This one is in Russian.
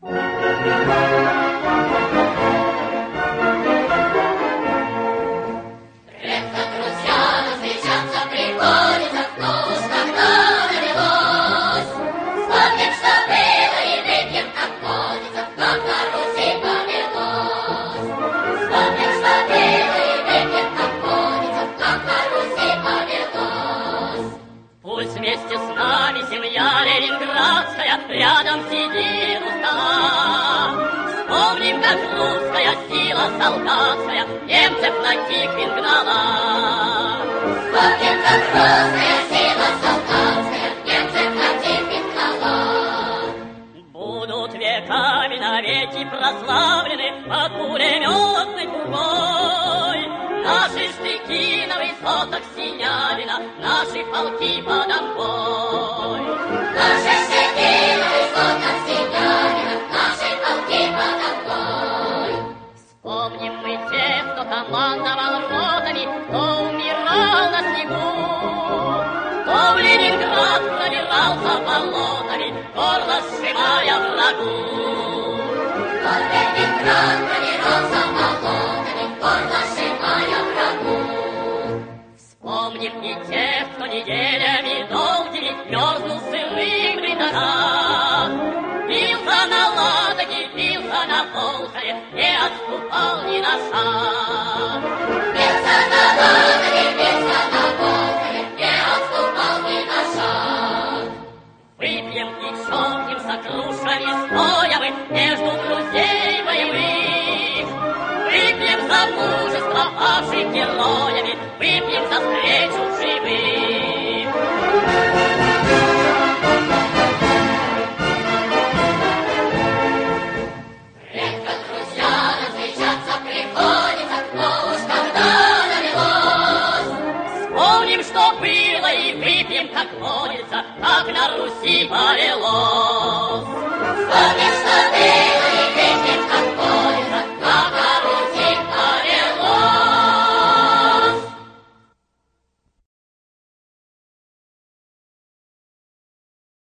Вместе с нами семья ленинградская рядом сидит устала. Вспомним, как русская сила солдатская немцев на Тихвин гнала. Вспомним, как русская сила солдатская немцев на Тихвин гнала. Будут веками навеки прославлены под пулеметной пургой наши штыки на высотах Синявина, наши полки под Амбой. Наши штыки на высотах Синявина, наши полки под Амбой. Вспомним мы тех, кто командовал ротами, кто умирал на снегу, кто в Ленинград пробирался болотами, горло сжимая врагу. Кто в Ленинград пробирался болотами, горло сжимая врагу. Вспомним и тех, кто неделями долгими мерзнул сырым в рядах, бился на Ладоге, бился на Волхове, не отступал ни на шаг. Бился на Ладоге, бился на Волхове, не отступал ни на шаг. Выпьем и чокнемся кружками стоя мы между друзей боевых. Выпьем за мужество павших героями, выпьем за встречу живых. Редко, друзья, встречаться приходится, но уж когда довелось. Вспомним, что было, и выпьем, как водится, как на Руси повелось.